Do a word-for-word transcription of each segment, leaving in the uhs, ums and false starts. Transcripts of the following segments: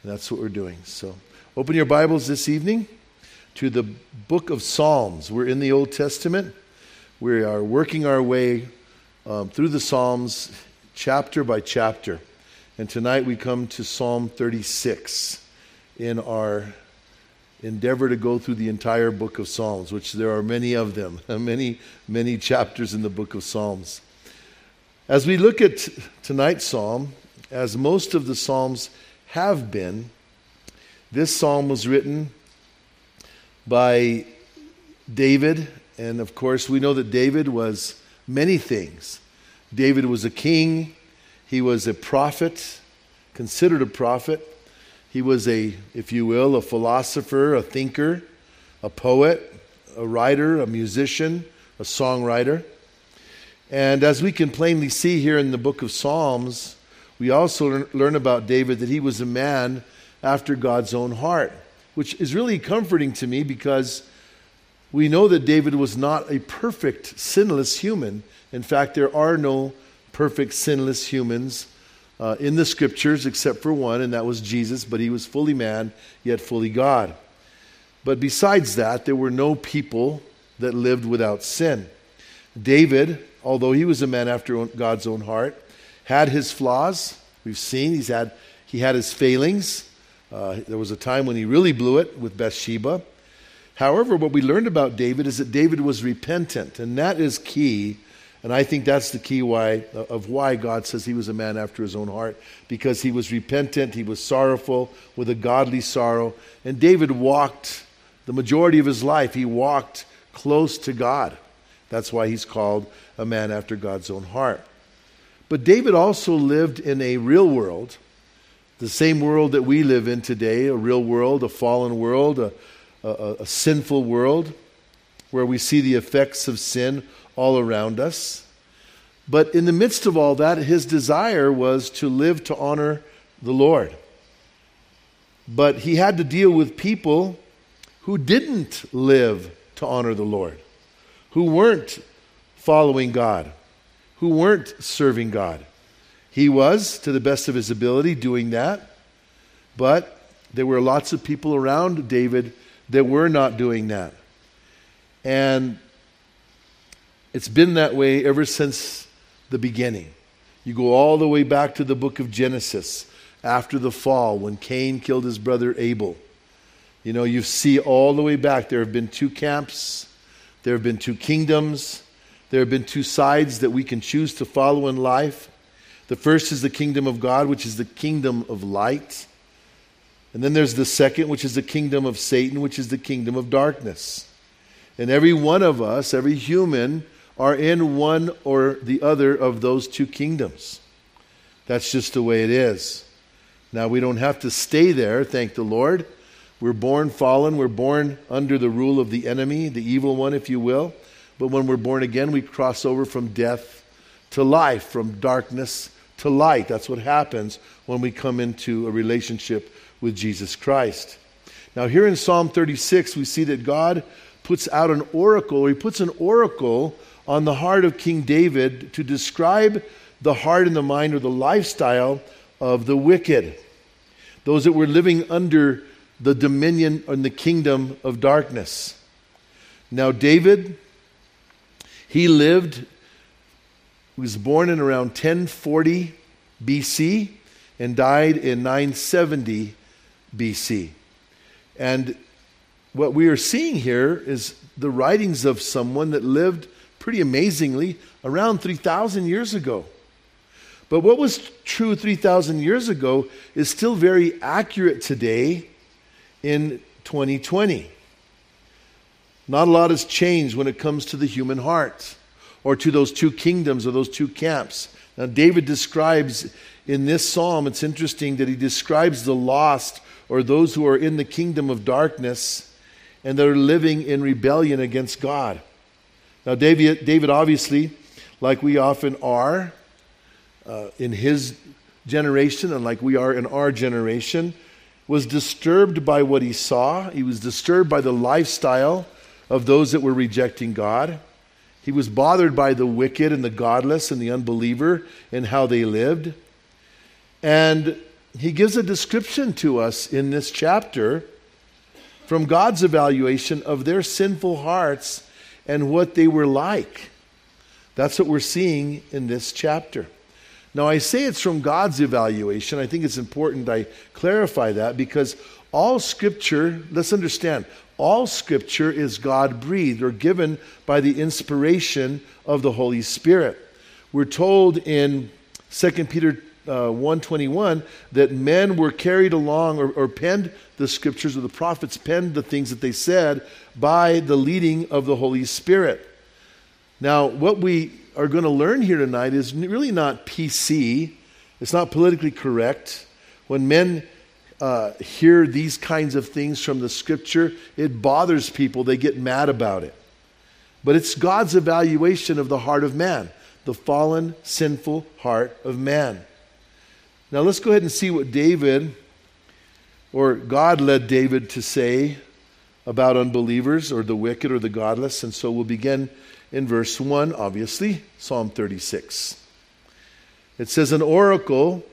That's what we're doing. So open your Bibles this evening to the book of Psalms. We're in the Old Testament. We are working our way um, through the Psalms chapter by chapter. And tonight we come to Psalm thirty-six in our endeavor to go through the entire book of Psalms, which there are many of them, many, many chapters in the book of Psalms. As we look at tonight's psalm, as most of the psalms have been, this psalm was written by David, and of course we know that David was many things. David was a king, he was a prophet, considered a prophet. He was a, if you will, a philosopher, a thinker, a poet, a writer, a musician, a songwriter. And as we can plainly see here in the book of Psalms, we also learn about David that he was a man after God's own heart, which is really comforting to me because we know that David was not a perfect, sinless human. In fact, there are no perfect, sinless humans uh, in the Scriptures except for one, and that was Jesus, but he was fully man, yet fully God. But besides that, there were no people that lived without sin. David, although he was a man after God's own heart, had his flaws. We've seen he's had he had his failings. Uh, there was a time when he really blew it with Bathsheba. However, what we learned about David is that David was repentant, and that is key. And I think that's the key why of why God says he was a man after his own heart, because he was repentant, he was sorrowful with a godly sorrow. And David walked the majority of his life, he walked close to God. That's why he's called a man after God's own heart. But David also lived in a real world, the same world that we live in today, a real world, a fallen world, a, a, a sinful world, where we see the effects of sin all around us. But in the midst of all that, his desire was to live to honor the Lord. But he had to deal with people who didn't live to honor the Lord, who weren't following God, who weren't serving God. He was, to the best of his ability, doing that. But there were lots of people around David that were not doing that. And it's been that way ever since the beginning. You go all the way back to the book of Genesis, after the fall, when Cain killed his brother Abel. You know, you see all the way back, there have been two camps, there have been two kingdoms, there have been two sides that we can choose to follow in life. The first is the kingdom of God, which is the kingdom of light. And then there's the second, which is the kingdom of Satan, which is the kingdom of darkness. And every one of us, every human, are in one or the other of those two kingdoms. That's just the way it is. Now, we don't have to stay there, thank the Lord. We're born fallen. We're born under the rule of the enemy, the evil one, if you will. But when we're born again, we cross over from death to life, from darkness to light. That's what happens when we come into a relationship with Jesus Christ. Now, here in Psalm thirty-six, we see that God puts out an oracle, or he puts an oracle on the heart of King David to describe the heart and the mind or the lifestyle of the wicked, those that were living under the dominion and the kingdom of darkness. Now, David, he lived, he was born in around ten forty B C and died in nine seventy B C. And what we are seeing here is the writings of someone that lived pretty amazingly around three thousand years ago. But what was true three thousand years ago is still very accurate today in twenty twenty. Not a lot has changed when it comes to the human heart or to those two kingdoms or those two camps. Now, David describes in this psalm, it's interesting that he describes the lost or those who are in the kingdom of darkness and that are living in rebellion against God. Now, David, David obviously, like we often are uh, in his generation and like we are in our generation, was disturbed by what he saw. He was disturbed by the lifestyle of those that were rejecting God. He was bothered by the wicked and the godless and the unbeliever and how they lived. And he gives a description to us in this chapter from God's evaluation of their sinful hearts and what they were like. That's what we're seeing in this chapter. Now, I say it's from God's evaluation. I think it's important I clarify that because all Scripture, let's understand, all Scripture is God-breathed or given by the inspiration of the Holy Spirit. We're told in Second Peter uh, one twenty-one that men were carried along or, or penned the Scriptures, or the prophets penned the things that they said by the leading of the Holy Spirit. Now, what we are going to learn here tonight is really not P C. It's not politically correct. When men uh, hear these kinds of things from the Scripture, it bothers people. They get mad about it. But it's God's evaluation of the heart of man, the fallen, sinful heart of man. Now let's go ahead and see what David, or God led David to say about unbelievers or the wicked or the godless. And so we'll begin in verse one, obviously, Psalm thirty-six. It says, an oracle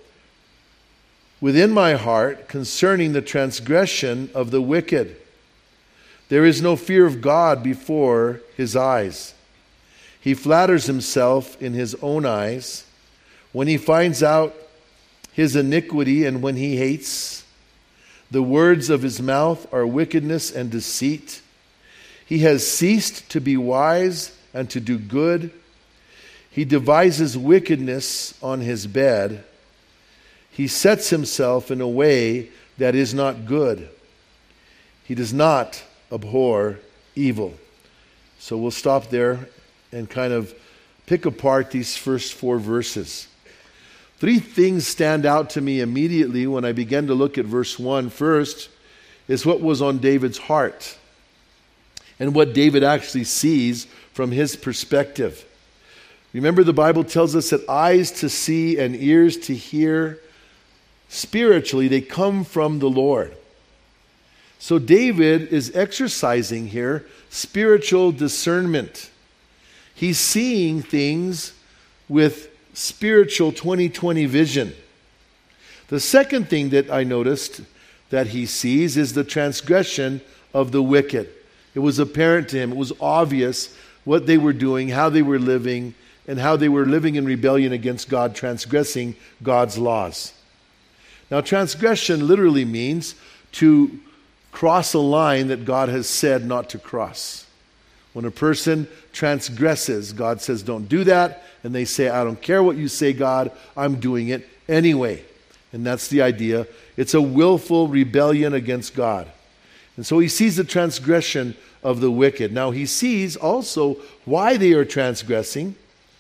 within my heart concerning the transgression of the wicked. There is no fear of God before his eyes. He flatters himself in his own eyes. When he finds out his iniquity and when he hates, the words of his mouth are wickedness and deceit. He has ceased to be wise and to do good. He devises wickedness on his bed. He sets himself in a way that is not good. He does not abhor evil. So we'll stop there and kind of pick apart these first four verses. Three things stand out to me immediately when I began to look at verse one. First is what was on David's heart and what David actually sees from his perspective. Remember, the Bible tells us that eyes to see and ears to hear, spiritually, they come from the Lord. So David is exercising here spiritual discernment. He's seeing things with spiritual twenty twenty vision. The second thing that I noticed that he sees is the transgression of the wicked. It was apparent to him, it was obvious what they were doing, how they were living, and how they were living in rebellion against God, transgressing God's laws. Now, transgression literally means to cross a line that God has said not to cross. When a person transgresses, God says, don't do that. And they say, I don't care what you say, God, I'm doing it anyway. And that's the idea. It's a willful rebellion against God. And so he sees the transgression of the wicked. Now he sees also why they are transgressing.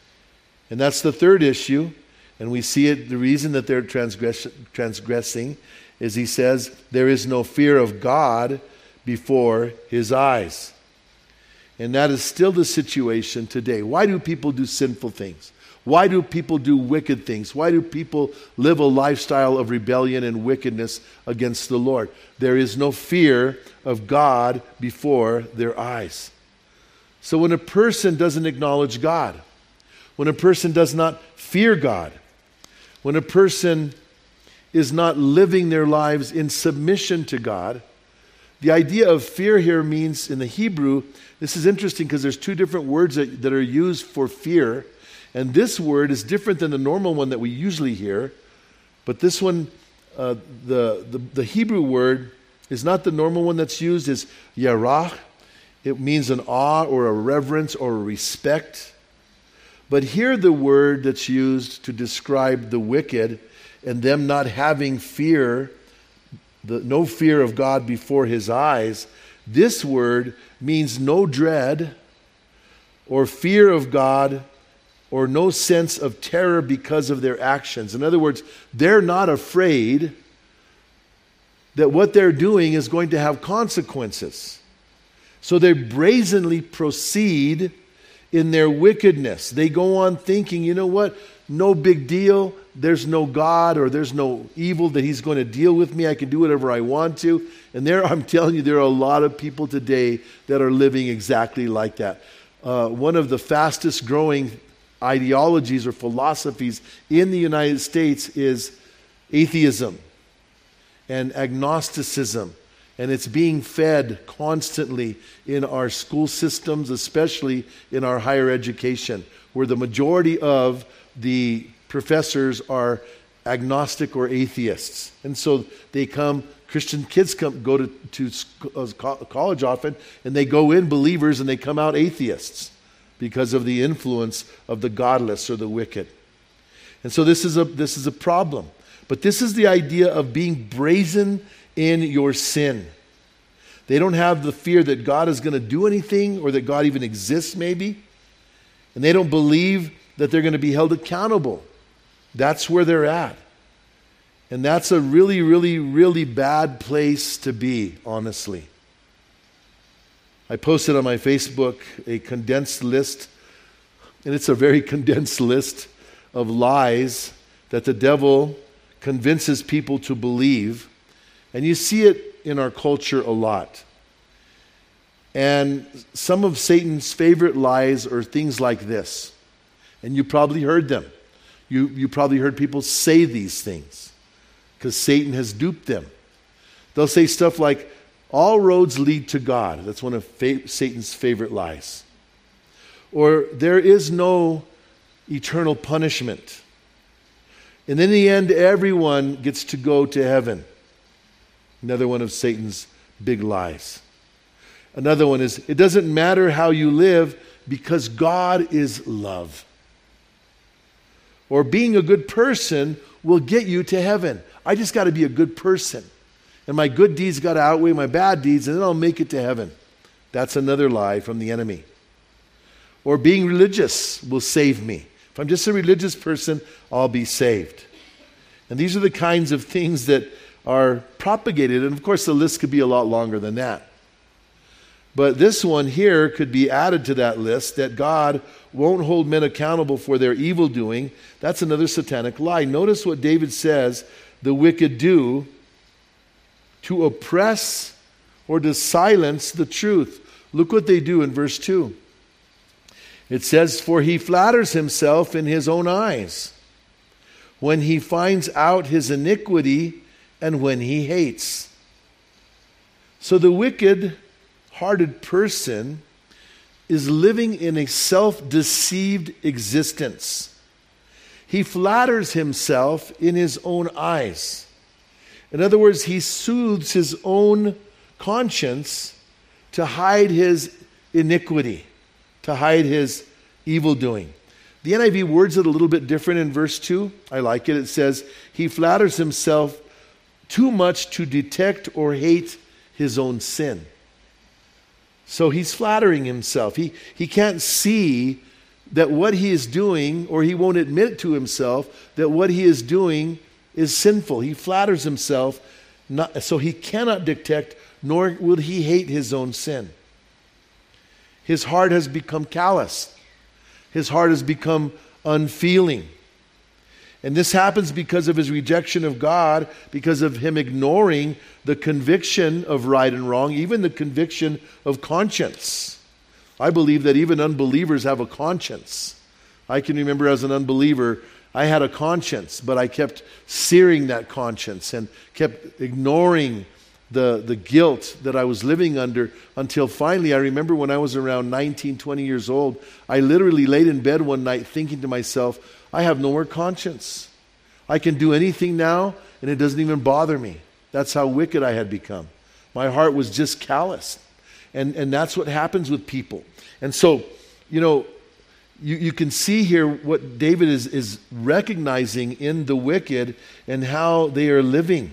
And that's the third issue. And we see it, the reason that they're transgress- transgressing is he says, there is no fear of God before his eyes. And that is still the situation today. Why do people do sinful things? Why do people do wicked things? Why do people live a lifestyle of rebellion and wickedness against the Lord? There is no fear of God before their eyes. So when a person doesn't acknowledge God, when a person does not fear God, when a person is not living their lives in submission to God, the idea of fear here means in the Hebrew, this is interesting because there's two different words that, that are used for fear. And this word is different than the normal one that we usually hear. But this one, uh, the, the, the Hebrew word is not the normal one that's used, is yarah. It means an awe or a reverence or a respect. But here the word that's used to describe the wicked and them not having fear, the, no fear of God before his eyes, this word means no dread or fear of God or no sense of terror because of their actions. In other words, they're not afraid that what they're doing is going to have consequences. So they brazenly proceed in their wickedness. They go on thinking, you know what? No big deal. There's no God or there's no evil that he's going to deal with me. I can do whatever I want to. And there, I'm telling you, there are a lot of people today that are living exactly like that. Uh, one of the fastest growing ideologies or philosophies in the United States is atheism. and agnosticism. And it's being fed constantly in our school systems, especially in our higher education, where the majority of the professors are agnostic or atheists. And so they come, Christian kids come go to, to college often, and they go in believers and they come out atheists because of the influence of the godless or the wicked. And so this is a this is a problem. But this is the idea of being brazen in your sin. They don't have the fear that God is going to do anything or that God even exists maybe. And they don't believe that they're going to be held accountable. That's where they're at. And that's a really, really, really bad place to be, honestly. I posted on my Facebook a condensed list, and it's a very condensed list of lies that the devil convinces people to believe. And you see it in our culture a lot. And some of Satan's favorite lies are things like this. And you probably heard them. You, you probably heard people say these things because Satan has duped them. They'll say stuff like, all roads lead to God. That's one of fa- Satan's favorite lies. Or there is no eternal punishment. And in the end, everyone gets to go to heaven. Another one of Satan's big lies. Another one is, it doesn't matter how you live because God is love. Or being a good person will get you to heaven. I just got to be a good person. And my good deeds got to outweigh my bad deeds, and then I'll make it to heaven. That's another lie from the enemy. Or being religious will save me. If I'm just a religious person, I'll be saved. And these are the kinds of things that are propagated. And of course, the list could be a lot longer than that. But this one here could be added to that list, that God won't hold men accountable for their evil doing. That's another satanic lie. Notice what David says the wicked do to oppress or to silence the truth. Look what they do in verse two. It says, for he flatters himself in his own eyes when he finds out his iniquity and when he hates. So the wicked-hearted person is living in a self-deceived existence. He flatters himself in his own eyes. In other words, he soothes his own conscience to hide his iniquity, to hide his evil doing. The N I V words it a little bit different in verse two. I like it. It says, he flatters himself too much to detect or hate his own sin. So he's flattering himself. He, he can't see that what he is doing, or he won't admit to himself that what he is doing is sinful. He flatters himself, not, so he cannot detect, nor will he hate his own sin. His heart has become callous. His heart has become unfeeling. And this happens because of his rejection of God, because of him ignoring the conviction of right and wrong, even the conviction of conscience. I believe that even unbelievers have a conscience. I can remember as an unbeliever, I had a conscience, but I kept searing that conscience and kept ignoring the, the guilt that I was living under until finally, I remember when I was around nineteen, twenty years old, I literally laid in bed one night thinking to myself, I have no more conscience. I can do anything now, and it doesn't even bother me. That's how wicked I had become. My heart was just calloused. And, and that's what happens with people. And so, you know, you, you can see here what David is, is recognizing in the wicked and how they are living.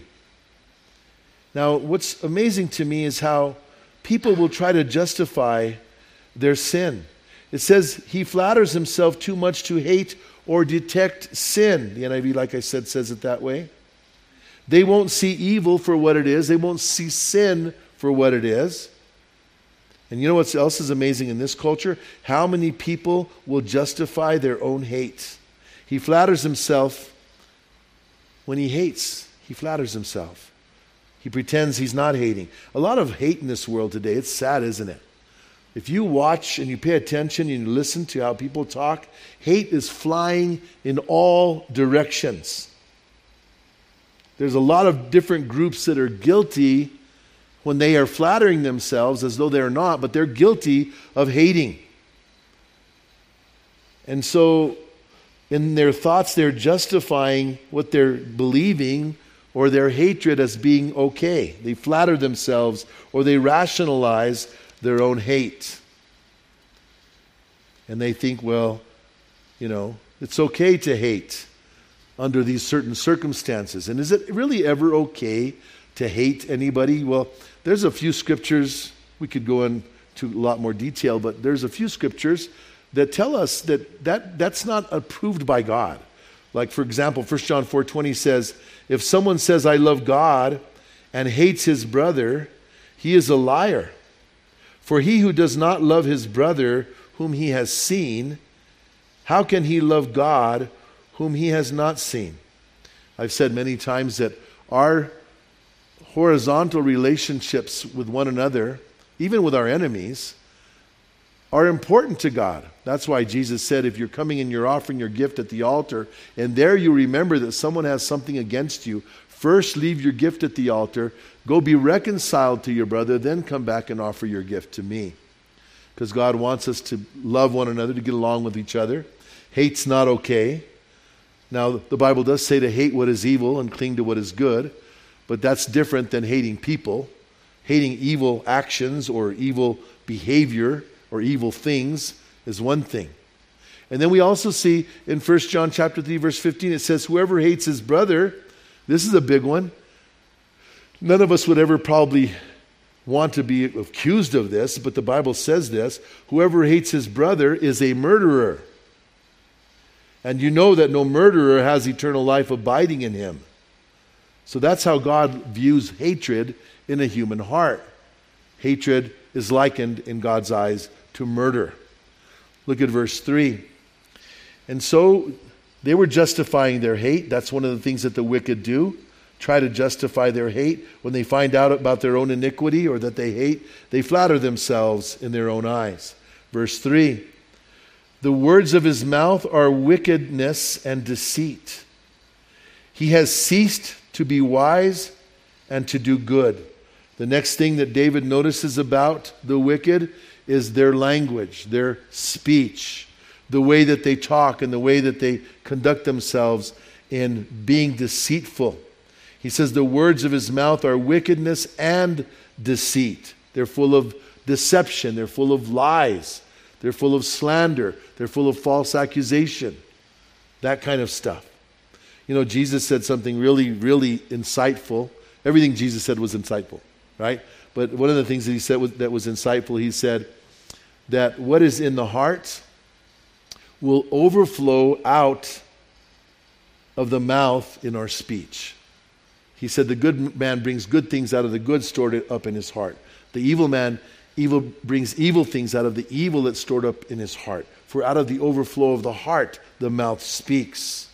Now, what's amazing to me is how people will try to justify their sin. It says he flatters himself too much to hate or detect sin. The N I V, like I said, says it that way. They won't see evil for what it is. They won't see sin for what it is. And you know what else is amazing in this culture? How many people will justify their own hate? He flatters himself when he hates. He flatters himself. He pretends he's not hating. A lot of hate in this world today. It's sad, isn't it? If you watch and you pay attention and you listen to how people talk, hate is flying in all directions. There's a lot of different groups that are guilty when they are flattering themselves as though they're not, but they're guilty of hating. And so in their thoughts, they're justifying what they're believing or their hatred as being okay. They flatter themselves or they rationalize their own hate. And they think, well, you know, it's okay to hate under these certain circumstances. And is it really ever okay to hate anybody? Well, there's a few scriptures, we could go into a lot more detail, but there's a few scriptures that tell us that, that that's not approved by God. Like, for example, First John four twenty says, if someone says, I love God, and hates his brother, he is a liar. For he who does not love his brother whom he has seen, how can he love God whom he has not seen? I've said many times that our horizontal relationships with one another, even with our enemies, are important to God. That's why Jesus said, if you're coming and you're offering your gift at the altar, and there you remember that someone has something against you, first leave your gift at the altar, go be reconciled to your brother, then come back and offer your gift to me. Because God wants us to love one another, to get along with each other. Hate's not okay. Now, the Bible does say to hate what is evil and cling to what is good, but that's different than hating people. Hating evil actions or evil behavior or evil things is one thing. And then we also see in First John chapter three, verse fifteen, it says, whoever hates his brother, this is a big one. None of us would ever probably want to be accused of this, but the Bible says this, whoever hates his brother is a murderer. And you know that no murderer has eternal life abiding in him. So that's how God views hatred in a human heart. Hatred is likened in God's eyes to murder. Look at verse three. And so they were justifying their hate. That's one of the things that the wicked do. Try to justify their hate. When they find out about their own iniquity or that they hate, they flatter themselves in their own eyes. Verse three. The words of his mouth are wickedness and deceit. He has ceased to be wise and to do good. The next thing that David notices about the wicked is their language, their speech, the way that they talk and the way that they conduct themselves in being deceitful. He says the words of his mouth are wickedness and deceit. They're full of deception. They're full of lies. They're full of slander. They're full of false accusation. That kind of stuff. You know, Jesus said something really, really insightful. Everything Jesus said was insightful, right? But one of the things that he said was, that was insightful, he said that what is in the heart will overflow out of the mouth in our speech. He said the good man brings good things out of the good stored up in his heart. The evil man evil brings evil things out of the evil that's stored up in his heart. For out of the overflow of the heart, the mouth speaks.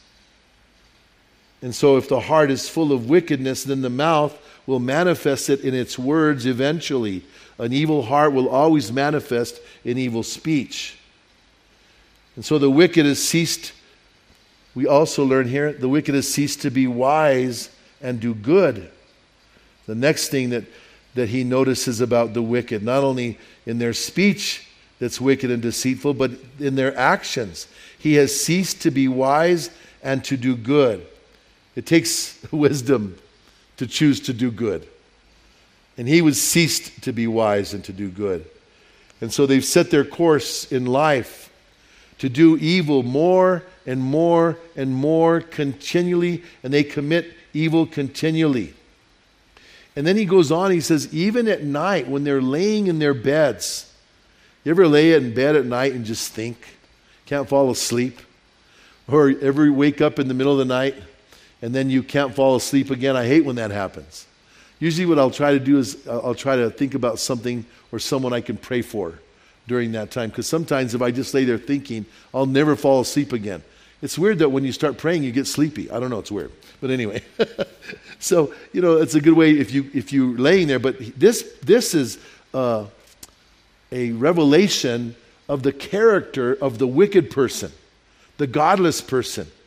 And so if the heart is full of wickedness, then the mouth will manifest it in its words eventually. An evil heart will always manifest in evil speech. And so the wicked has ceased, we also learn here, the wicked has ceased to be wise and do good. The next thing that, that he notices about the wicked, not only in their speech that's wicked and deceitful, but in their actions. He has ceased to be wise and to do good. It takes wisdom to choose to do good. And he was ceased to be wise and to do good. And so they've set their course in life to do evil more and more and more continually, and they commit evil continually. And then he goes on, he says, even at night when they're laying in their beds, you ever lay in bed at night and just think, can't fall asleep? Or ever wake up in the middle of the night and then you can't fall asleep again? I hate when that happens. Usually what I'll try to do is I'll try to think about something or someone I can pray for during that time. Because sometimes if I just lay there thinking, I'll never fall asleep again. It's weird that when you start praying, you get sleepy. I don't know, it's weird. But anyway. So, you know, it's a good way if, you, if you're laying there. But this, this is uh, a revelation of the character of the wicked person, the godless person.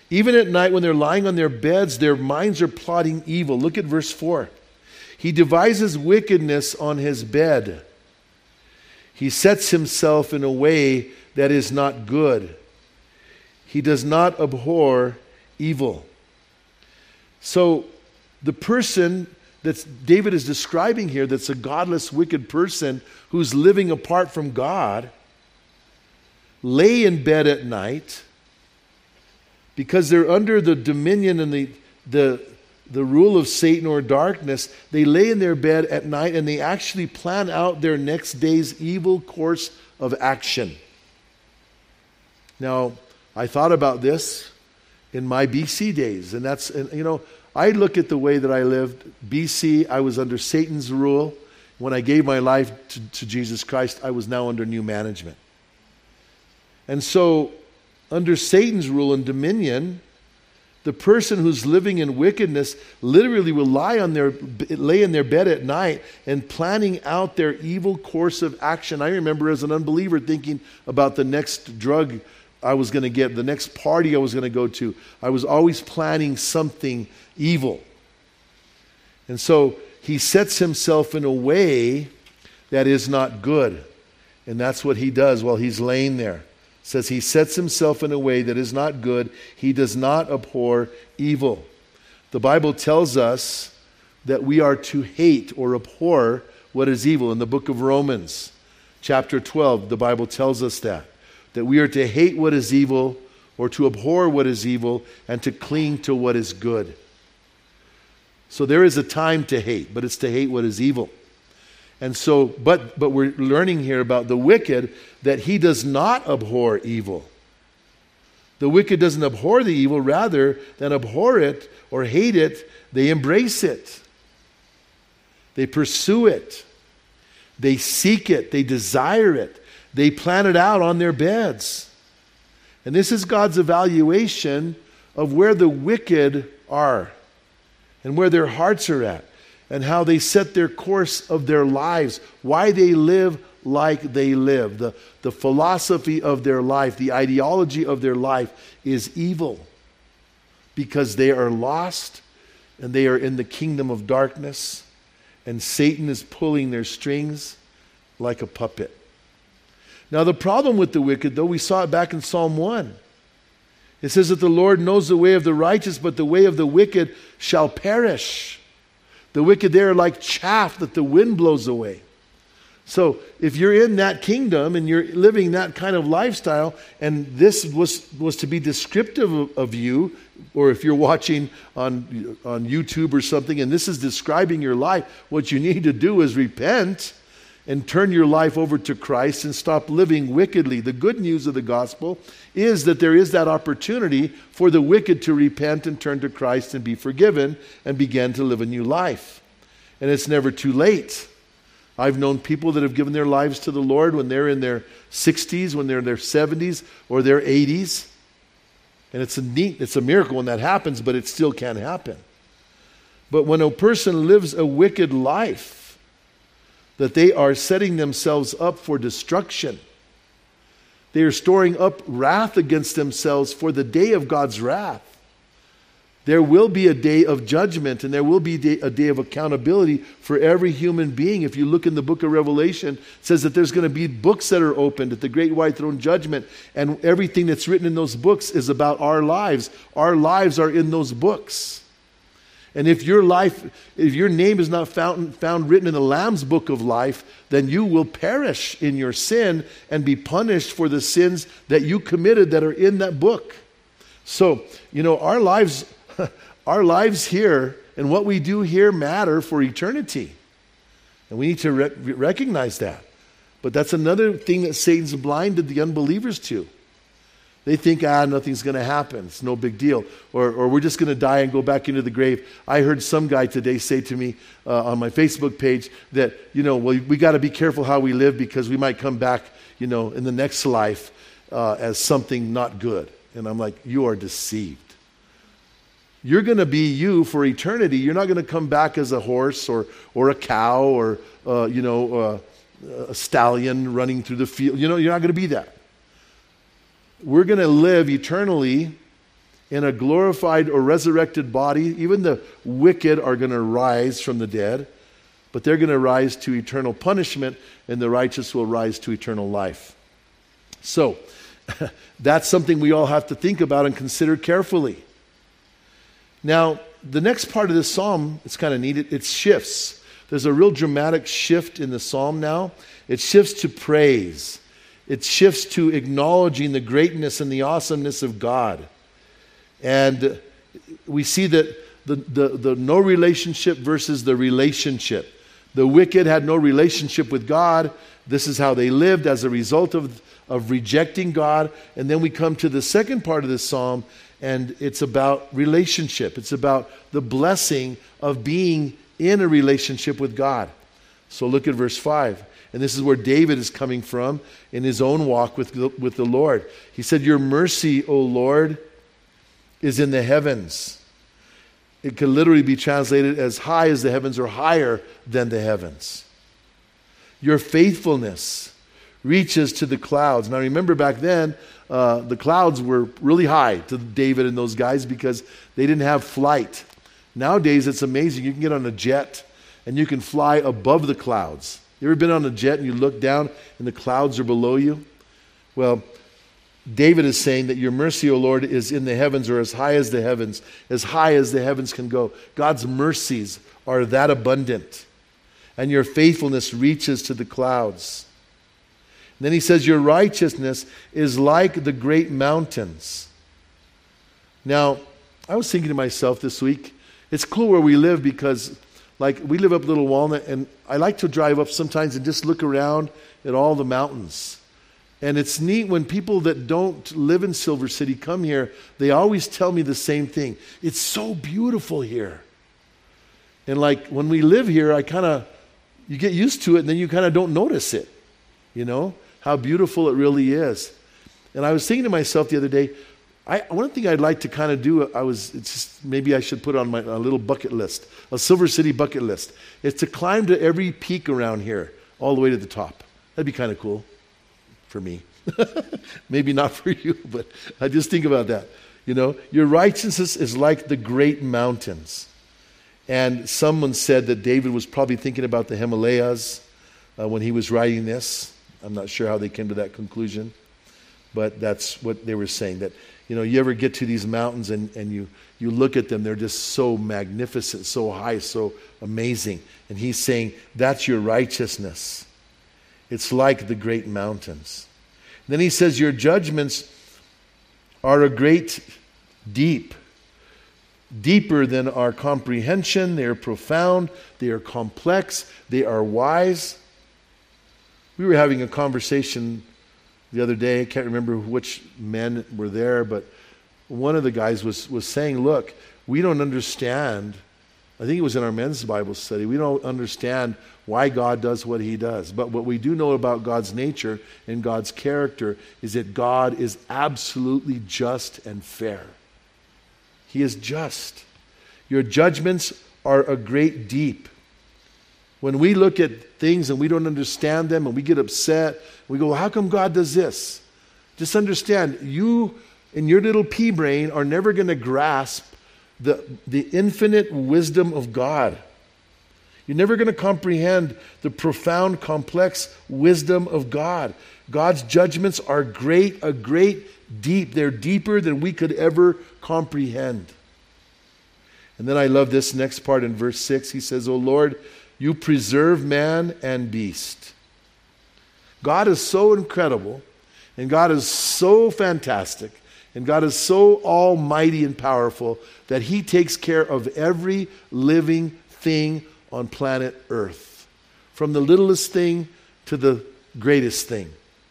Even at night when they're lying on their beds, their minds are plotting evil. Look at verse four. He devises wickedness on his bed. He sets himself in a way that is not good. He does not abhor evil. So the person that David is describing here, that's a godless, wicked person who's living apart from God, lay in bed at night because they're under the dominion and the, the, the rule of Satan or darkness. They lay in their bed at night and they actually plan out their next day's evil course of action. Now, I thought about this in my B C days, and that's, and, you know, I look at the way that I lived. B C, I was under Satan's rule. When I gave my life to, to Jesus Christ, I was now under new management. And so, under Satan's rule and dominion, the person who's living in wickedness literally will lie on their, lay in their bed at night and planning out their evil course of action. I remember as an unbeliever thinking about the next drug I was going to get, the next party I was going to go to. I was always planning something evil. And so he sets himself in a way that is not good. And that's what he does while he's laying there. It says he sets himself in a way that is not good. He does not abhor evil. The Bible tells us that we are to hate or abhor what is evil. In the book of Romans, chapter twelve, the Bible tells us that. That we are to hate what is evil or to abhor what is evil and to cling to what is good. So there is a time to hate, but it's to hate what is evil. And so, but but we're learning here about the wicked that he does not abhor evil. The wicked doesn't abhor the evil, rather than abhor it or hate it, they embrace it. They pursue it. They seek it. They desire it. They plan it out on their beds. And this is God's evaluation of where the wicked are and where their hearts are at and how they set their course of their lives, why they live like they live. The, the philosophy of their life, the ideology of their life is evil because they are lost and they are in the kingdom of darkness and Satan is pulling their strings like a puppet. Now the problem with the wicked, though, we saw it back in Psalm one. It says that the Lord knows the way of the righteous, but the way of the wicked shall perish. The wicked there are like chaff that the wind blows away. So if you're in that kingdom and you're living that kind of lifestyle, and this was, was to be descriptive of, of you, or if you're watching on, on YouTube or something, and this is describing your life, what you need to do is repent and turn your life over to Christ and stop living wickedly. The good news of the gospel is that there is that opportunity for the wicked to repent and turn to Christ and be forgiven and begin to live a new life. And it's never too late. I've known people that have given their lives to the Lord when they're in their sixties, when they're in their seventies, or their eighties. And it's a neat, it's a miracle when that happens, but it still can happen. But when a person lives a wicked life, that they are setting themselves up for destruction. They are storing up wrath against themselves for the day of God's wrath. There will be a day of judgment and there will be a day of accountability for every human being. If you look in the book of Revelation, it says that there's going to be books that are opened at the great white throne judgment, and everything that's written in those books is about our lives. Our lives are in those books. And if your life, if your name is not found, found written in the Lamb's book of life, then you will perish in your sin and be punished for the sins that you committed that are in that book. So, you know, our lives, our lives here and what we do here matter for eternity. And we need to re- recognize that. But that's another thing that Satan's blinded the unbelievers to. They think, ah, nothing's going to happen. It's no big deal. Or, or we're just going to die and go back into the grave. I heard some guy today say to me uh, on my Facebook page that, you know, well, we got to be careful how we live because we might come back, you know, in the next life uh, as something not good. And I'm like, you are deceived. You're going to be you for eternity. You're not going to come back as a horse or, or a cow or, uh, you know, uh, a stallion running through the field. You know, you're not going to be that. We're going to live eternally in a glorified or resurrected body. Even the wicked are going to rise from the dead, but they're going to rise to eternal punishment, and the righteous will rise to eternal life. So, that's something we all have to think about and consider carefully. Now, the next part of this psalm, it's kind of neat. It, it shifts. There's a real dramatic shift in the psalm now. It shifts to praise. It shifts to acknowledging the greatness and the awesomeness of God. And we see that the, the, the no relationship versus the relationship. The wicked had no relationship with God. This is how they lived as a result of, of rejecting God. And then we come to the second part of this psalm, and it's about relationship. It's about the blessing of being in a relationship with God. So look at verse five. And this is where David is coming from in his own walk with, with the Lord. He said, "Your mercy, O Lord, is in the heavens." It could literally be translated as high as the heavens or higher than the heavens. Your faithfulness reaches to the clouds. Now remember back then, uh, the clouds were really high to David and those guys because they didn't have flight. Nowadays it's amazing. You can get on a jet and you can fly above the clouds. You ever been on a jet and you look down and the clouds are below you? Well, David is saying that your mercy, O Lord, is in the heavens, or as high as the heavens, as high as the heavens can go. God's mercies are that abundant, and your faithfulness reaches to the clouds. And then he says, your righteousness is like the great mountains. Now, I was thinking to myself this week, it's cool where we live because, like, we live up Little Walnut, and I like to drive up sometimes and just look around at all the mountains. And it's neat when people that don't live in Silver City come here, they always tell me the same thing. It's so beautiful here. And like when we live here, I kind of, you get used to it and then you kind of don't notice it, you know, how beautiful it really is. And I was thinking to myself the other day, I, one thing I'd like to kind of do, I was, it's just, maybe I should put on my a little bucket list, a Silver City bucket list, is to climb to every peak around here, all the way to the top. That'd be kind of cool. For me. Maybe not for you, but I just think about that. You know, your righteousness is like the great mountains. And someone said that David was probably thinking about the Himalayas uh, when he was writing this. I'm not sure how they came to that conclusion, but that's what they were saying. That, you know, you ever get to these mountains and, and you, you look at them, they're just so magnificent, so high, so amazing. And he's saying, that's your righteousness. It's like the great mountains. Then he says, your judgments are a great deep, deeper than our comprehension. They are profound. They are complex. They are wise. We were having a conversation the other day. I can't remember which men were there, but one of the guys was, was saying, look, we don't understand. I think it was in our men's Bible study. We don't understand why God does what he does. But what we do know about God's nature and God's character is that God is absolutely just and fair. He is just. Your judgments are a great deep. When we look at things and we don't understand them and we get upset, we go, well, how come God does this? Just understand, you in your little pea brain are never going to grasp the, the infinite wisdom of God. You're never going to comprehend the profound, complex wisdom of God. God's judgments are great, a great deep. They're deeper than we could ever comprehend. And then I love this next part in verse six. He says, O Lord, you preserve man and beast. God is so incredible, and God is so fantastic, and God is so almighty and powerful that he takes care of every living thing on planet Earth, from the littlest thing to the greatest thing.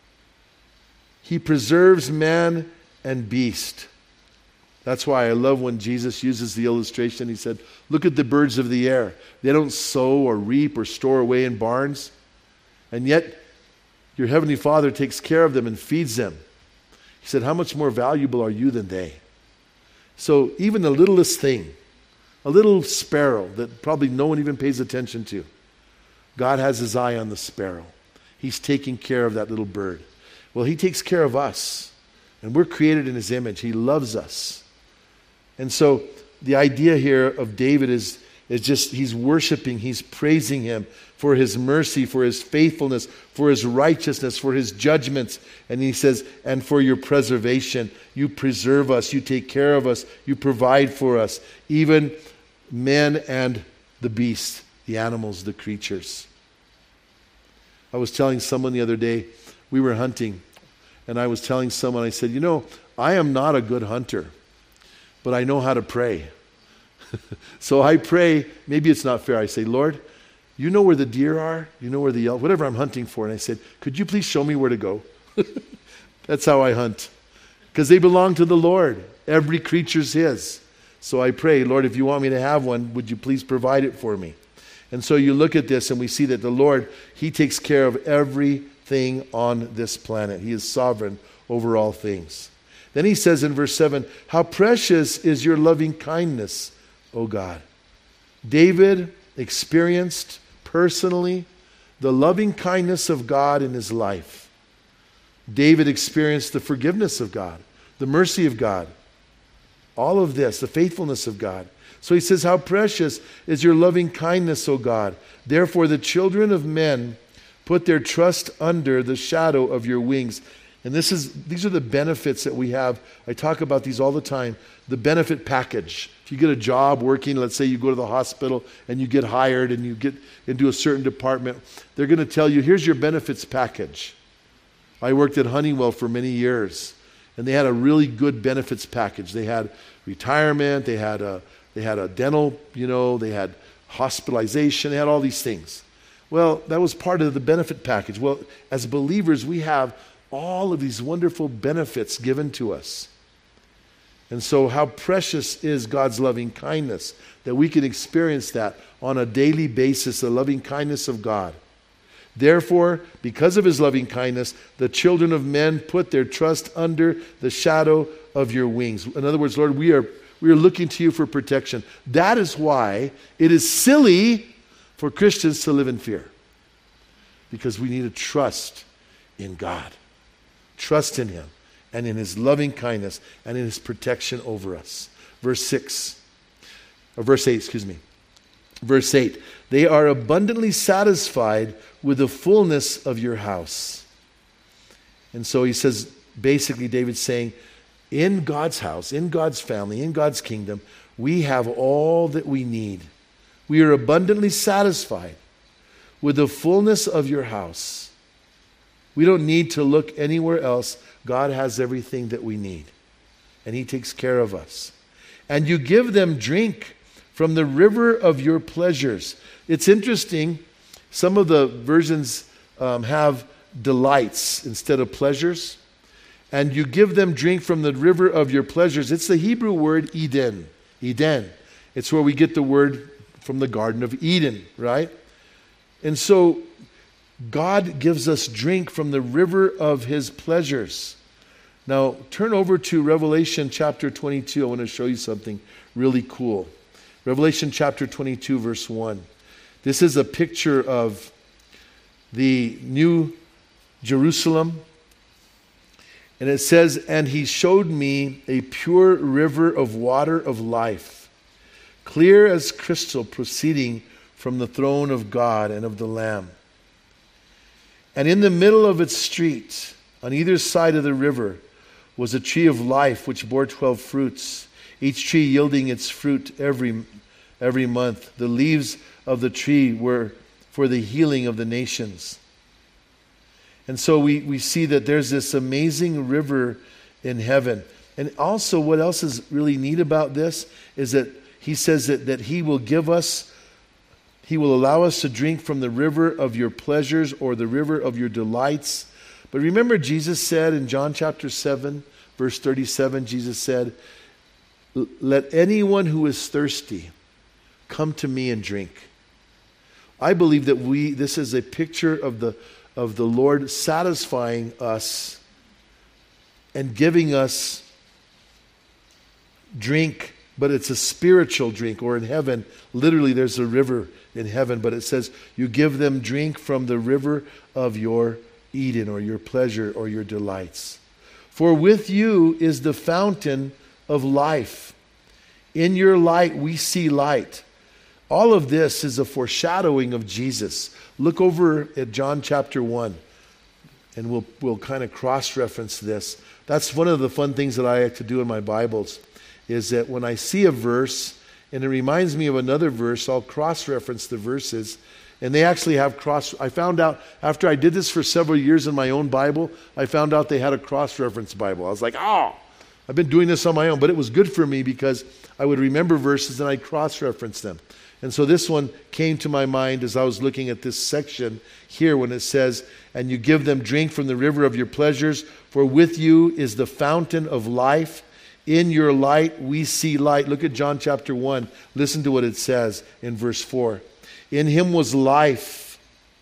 He preserves man and beast. That's why I love when Jesus uses the illustration. He said, look at the birds of the air. They don't sow or reap or store away in barns, and yet your heavenly Father takes care of them and feeds them. He said, how much more valuable are you than they? So even the littlest thing, a little sparrow that probably no one even pays attention to, God has his eye on the sparrow. He's taking care of that little bird. Well, he takes care of us, and we're created in his image. He loves us. And so the idea here of David is, is just he's worshiping, he's praising him for his mercy, for his faithfulness, for his righteousness, for his judgments. And he says, and for your preservation. You preserve us, you take care of us, you provide for us, even men and the beasts, the animals, the creatures. I was telling someone the other day, we were hunting, and I was telling someone, I said, you know, I am not a good hunter, but I know how to pray. So I pray, maybe it's not fair. I say, Lord, you know where the deer are? You know where the elk, whatever I'm hunting for. And I said, could you please show me where to go? That's how I hunt. Because they belong to the Lord. Every creature's His. So I pray, Lord, if you want me to have one, would you please provide it for me? And so you look at this and we see that the Lord, He takes care of everything on this planet. He is sovereign over all things. Then He says in verse seven, how precious is your loving kindness, O God. David experienced personally the loving kindness of God in his life. David experienced the forgiveness of God, the mercy of God, all of this, the faithfulness of God. So he says, how precious is your loving kindness, O God. Therefore the children of men put their trust under the shadow of your wings. And this is these are the benefits that we have. I talk about these all the time. The benefit package. If you get a job working, let's say you go to the hospital and you get hired and you get into a certain department, they're going to tell you, here's your benefits package. I worked at Honeywell for many years, and they had a really good benefits package. They had retirement, they had a they had a dental, you know, they had hospitalization, they had all these things. Well, that was part of the benefit package. Well, as believers, we have all of these wonderful benefits given to us. And so how precious is God's loving kindness, that we can experience that on a daily basis, the loving kindness of God. Therefore, because of His loving kindness, the children of men put their trust under the shadow of your wings. In other words, Lord, we are, we are looking to you for protection. That is why it is silly for Christians to live in fear. Because we need to trust in God. Trust in Him and in His loving kindness and in His protection over us. Verse six, or verse eight, excuse me. Verse eight, they are abundantly satisfied with the fullness of your house. And so he says, basically David's saying, in God's house, in God's family, in God's kingdom, we have all that we need. We are abundantly satisfied with the fullness of your house. We don't need to look anywhere else. God has everything that we need. And He takes care of us. And you give them drink from the river of your pleasures. It's interesting. Some of the versions um, have delights instead of pleasures. And you give them drink from the river of your pleasures. It's the Hebrew word Eden. Eden. It's where we get the word from the Garden of Eden, right? And so God gives us drink from the river of His pleasures. Now, turn over to Revelation chapter twenty-two. I want to show you something really cool. Revelation chapter twenty-two, verse one. This is a picture of the new Jerusalem. And it says, and He showed me a pure river of water of life, clear as crystal, proceeding from the throne of God and of the Lamb. And in the middle of its street, on either side of the river, was a tree of life which bore twelve fruits, each tree yielding its fruit every, every month. The leaves of the tree were for the healing of the nations. And so we, we see that there's this amazing river in heaven. And also what else is really neat about this is that He says that, that He will give us He will allow us to drink from the river of your pleasures or the river of your delights. But remember, Jesus said in John chapter seven, verse thirty-seven, Jesus said, let anyone who is thirsty come to me and drink. I believe that we this is a picture of the, of the Lord satisfying us and giving us drink, but it's a spiritual drink, or in heaven, literally there's a river in heaven, but it says you give them drink from the river of your Eden, or your pleasure, or your delights. For with you is the fountain of life, In your light, we see light. All of this is a foreshadowing of Jesus. Look over at John chapter one, and we'll, we'll kind of cross-reference this. That's one of the fun things that I like to do in my Bibles, is that when I see a verse, and it reminds me of another verse, I'll cross-reference the verses. And they actually have cross... I found out, after I did this for several years in my own Bible, I found out they had a cross-reference Bible. I was like, oh, I've been doing this on my own. But it was good for me because I would remember verses and I'd cross-reference them. And so this one came to my mind as I was looking at this section here when it says, and you give them drink from the river of your pleasures, for with you is the fountain of life. In your light we see light. Look at John chapter one. Listen to what it says in verse four. In him was life,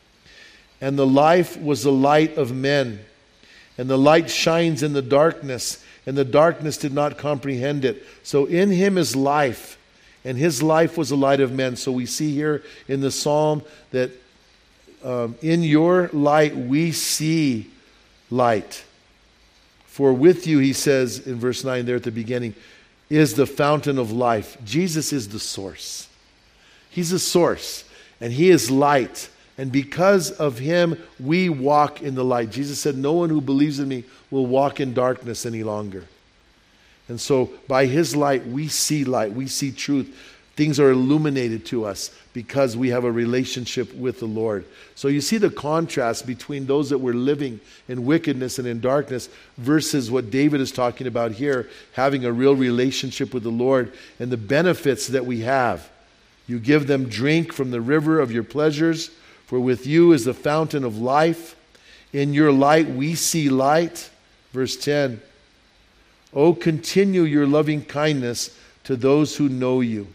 and the life was the light of men. And the light shines in the darkness, and the darkness did not comprehend it. So in him is life, and his life was the light of men. So we see here in the psalm that um, in your light we see light. For with you, he says in verse nine there at the beginning, is the fountain of life. Jesus is the source. He's the source, and he is light. And because of him, we walk in the light. Jesus said, no one who believes in me will walk in darkness any longer. And so by his light, we see light. We see truth. Things are illuminated to us because we have a relationship with the Lord. So you see the contrast between those that were living in wickedness and in darkness versus what David is talking about here, having a real relationship with the Lord and the benefits that we have. You give them drink from the river of your pleasures, for with you is the fountain of life. In your light we see light. Verse ten. Oh, continue your loving kindness to those who know you.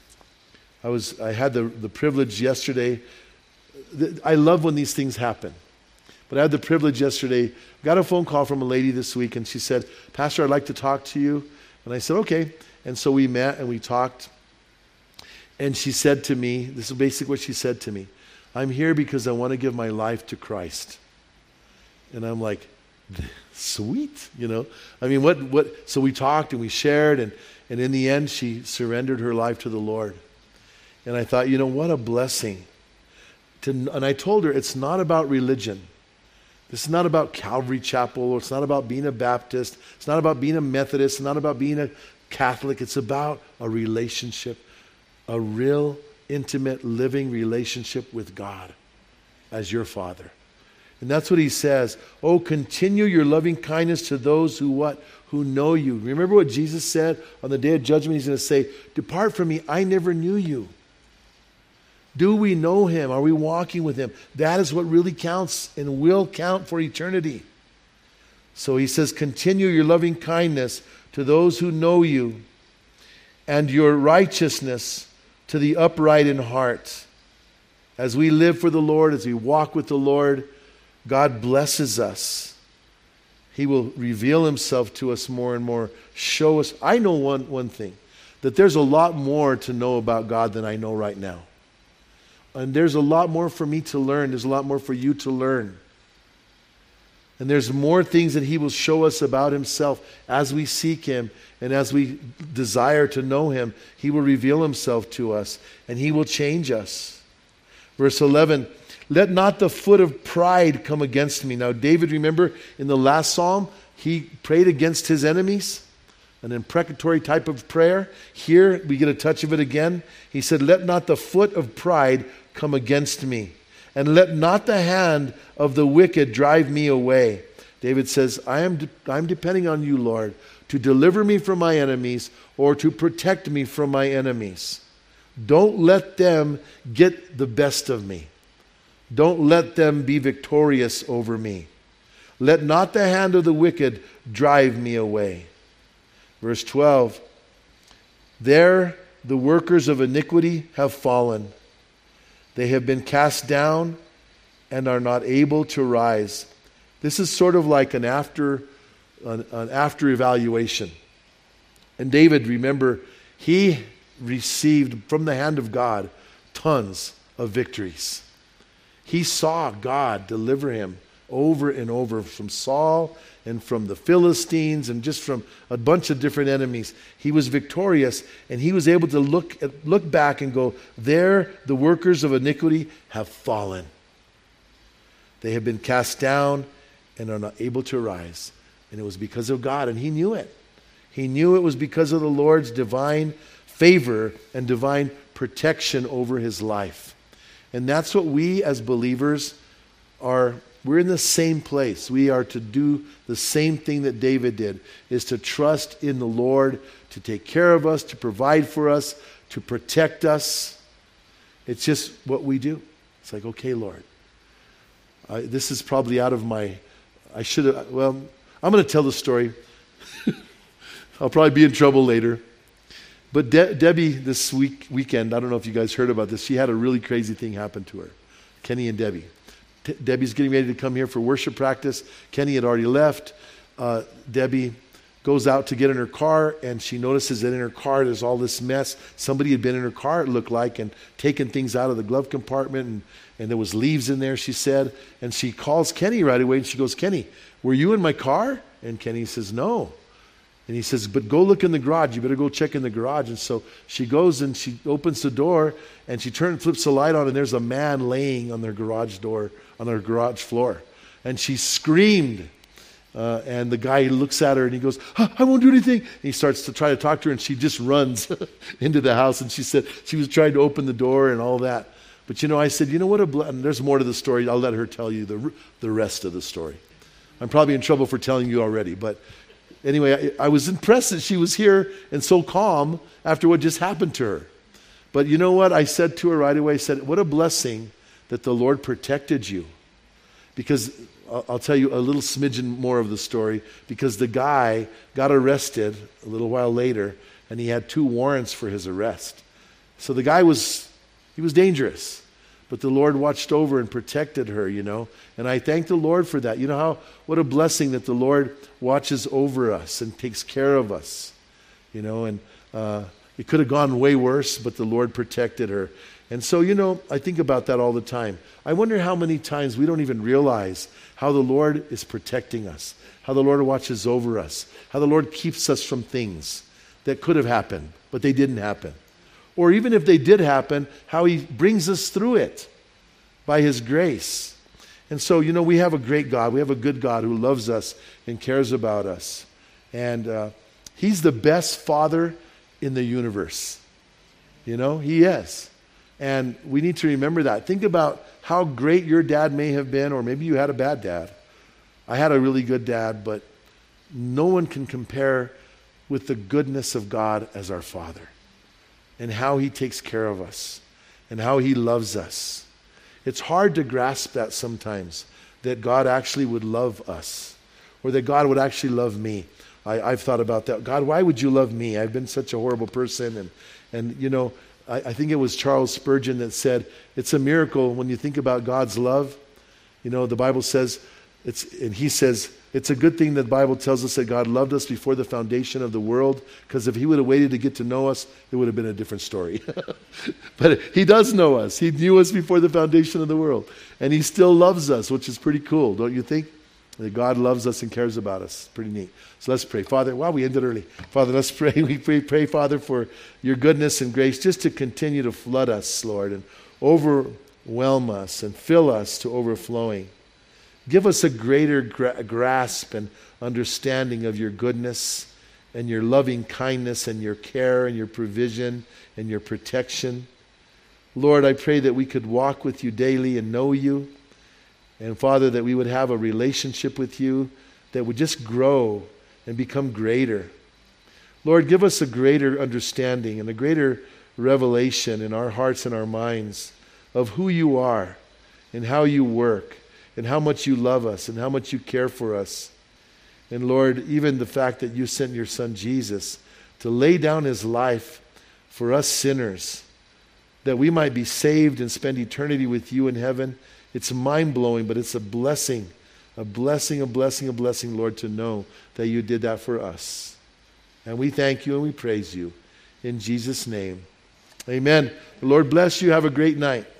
I was I had the, the privilege yesterday. I love when these things happen. But I had the privilege yesterday. Got a phone call from a lady this week, and she said, Pastor, I'd like to talk to you. And I said, okay. And so we met and we talked. And she said to me, this is basically what she said to me. I'm here because I want to give my life to Christ. And I'm like, sweet, you know. I mean, what, what, so we talked and we shared, and, and in the end, she surrendered her life to the Lord. And I thought, you know, what a blessing. To, and I told her, it's not about religion. This is not about Calvary Chapel, or it's not about being a Baptist. It's not about being a Methodist. It's not about being a Catholic. It's about a relationship, a real, intimate, living relationship with God as your Father. And that's what he says. Oh, continue your loving kindness to those who what? Who know you. Remember what Jesus said on the day of judgment? He's going to say, depart from me, I never knew you. Do we know him? Are we walking with him? That is what really counts and will count for eternity. So he says, continue your loving kindness to those who know you, and your righteousness to the upright in heart. As we live for the Lord, as we walk with the Lord, God blesses us. He will reveal himself to us more and more, show us. I know one, one thing, that there's a lot more to know about God than I know right now. And there's a lot more for me to learn. There's a lot more for you to learn. And there's more things that he will show us about himself as we seek him and as we desire to know him. He will reveal himself to us and he will change us. Verse eleven, let not the foot of pride come against me. Now David, remember in the last psalm, he prayed against his enemies, an imprecatory type of prayer. Here we get a touch of it again. He said, let not the foot of pride come against me. And let not the hand of the wicked drive me away. David says, I am de- I'm depending on you, Lord, to deliver me from my enemies or to protect me from my enemies. Don't let them get the best of me. Don't let them be victorious over me. Let not the hand of the wicked drive me away. Verse twelve, there the workers of iniquity have fallen. They have been cast down and are not able to rise. This is sort of like an after, an, an after evaluation. And David, remember, he received from the hand of God tons of victories. He saw God deliver him over and over, from Saul and from the Philistines and just from a bunch of different enemies. He was victorious, and he was able to look at, look back and go, there the workers of iniquity have fallen. They have been cast down and are not able to arise. And it was because of God, and he knew it. He knew it was because of the Lord's divine favor and divine protection over his life. And that's what we as believers are. We're in the same place. We are to do the same thing that David did, is to trust in the Lord, to take care of us, to provide for us, to protect us. It's just what we do. It's like, okay, Lord, I, this is probably out of my, I should have, well, I'm going to tell the story. I'll probably be in trouble later. But De- Debbie, this week weekend, I don't know if you guys heard about this, she had a really crazy thing happen to her. Kenny and Debbie. T- Debbie's getting ready to come here for worship practice. Kenny had already left. Uh, Debbie goes out to get in her car, and she notices that in her car there's all this mess. Somebody had been in her car, it looked like, and taken things out of the glove compartment, and, and there was leaves in there, she said. And she calls Kenny right away, and she goes, Kenny, were you in my car? And Kenny says, no. And he says, but go look in the garage. You better go check in the garage. And so she goes and she opens the door, and she turns, flips the light on, and there's a man laying on their garage door, on their garage floor. And she screamed. Uh, and the guy looks at her and he goes, huh, I won't do anything. And he starts to try to talk to her, and she just runs into the house. And she said she was trying to open the door and all that. But you know, I said, you know what? A ble- there's more to the story. I'll let her tell you the the rest of the story. I'm probably in trouble for telling you already, but anyway, I, I was impressed that she was here and so calm after what just happened to her. But you know what? I said to her right away, I said, what a blessing that the Lord protected you. Because I'll, I'll tell you a little smidgen more of the story, because the guy got arrested a little while later, and he had two warrants for his arrest. So the guy was, he was dangerous. But the Lord watched over and protected her, you know. And I thank the Lord for that. You know how, what a blessing that the Lord watches over us and takes care of us. You know, and uh, it could have gone way worse, but the Lord protected her. And so, you know, I think about that all the time. I wonder how many times we don't even realize how the Lord is protecting us, how the Lord watches over us, how the Lord keeps us from things that could have happened, but they didn't happen. Or even if they did happen, how he brings us through it by his grace. And so, you know, we have a great God. We have a good God who loves us and cares about us. And uh, he's the best father in the universe. You know, he is. And we need to remember that. Think about how great your dad may have been, or maybe you had a bad dad. I had a really good dad, but no one can compare with the goodness of God as our Father, and how he takes care of us, and how he loves us. It's hard to grasp that sometimes, that God actually would love us, or that God would actually love me. I, I've thought about that. God, why would you love me? I've been such a horrible person. And, and you know, I, I think it was Charles Spurgeon that said, it's a miracle when you think about God's love. You know, the Bible says, it's, and he says, it's a good thing that the Bible tells us that God loved us before the foundation of the world, because if he would have waited to get to know us, it would have been a different story. But he does know us. He knew us before the foundation of the world. And he still loves us, which is pretty cool, don't you think? That God loves us and cares about us. Pretty neat. So let's pray. Father, wow, we ended early. Father, let's pray. We pray, pray, Father, for your goodness and grace just to continue to flood us, Lord, and overwhelm us and fill us to overflowing. Give us a greater gra- grasp and understanding of your goodness and your loving kindness and your care and your provision and your protection. Lord, I pray that we could walk with you daily and know you. And Father, that we would have a relationship with you that would just grow and become greater. Lord, give us a greater understanding and a greater revelation in our hearts and our minds of who you are and how you work, and how much you love us, and how much you care for us. And Lord, even the fact that you sent your son Jesus to lay down his life for us sinners, that we might be saved and spend eternity with you in heaven. It's mind-blowing, but it's a blessing, a blessing, a blessing, a blessing, Lord, to know that you did that for us. And we thank you and we praise you. In Jesus' name, amen. The Lord bless you. Have a great night.